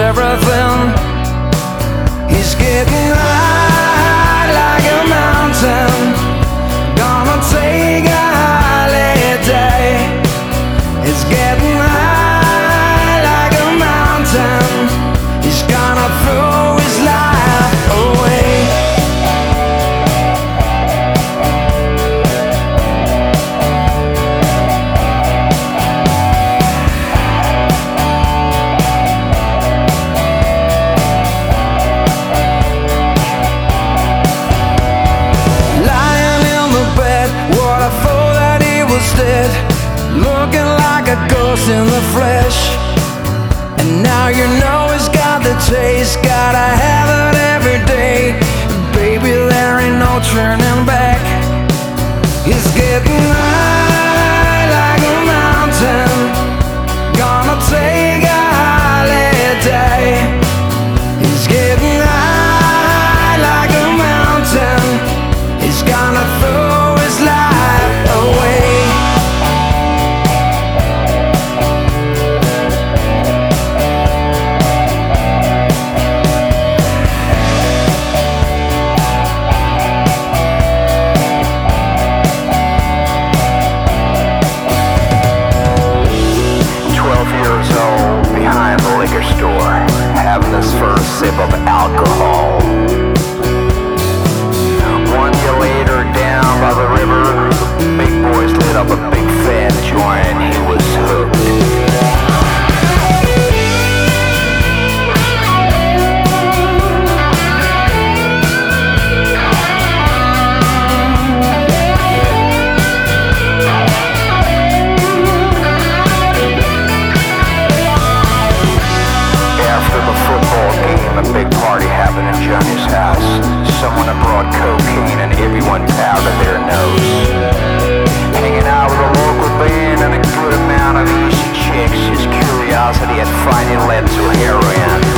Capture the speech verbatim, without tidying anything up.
everything. He's getting high like a mountain, gonna take a holiday. He's getting high like a mountain, he's gonna throw his life away. Dead, looking like a ghost in the flesh. And now you know he's got the taste, gotta have it every day. Baby, there ain't no turning back. He's getting high like a mountain, gonna take a holiday. He's getting high like a mountain, he's gonna throw his life away. His first sip of alcohol. One year later, down by the river, big boys lit up a big fat joint and he was hooked. A big party happened in Johnny's house. Someone had brought cocaine and everyone powdered their nose. Hanging out with a local band and a good amount of easy chicks, his curiosity had finally led to heroin.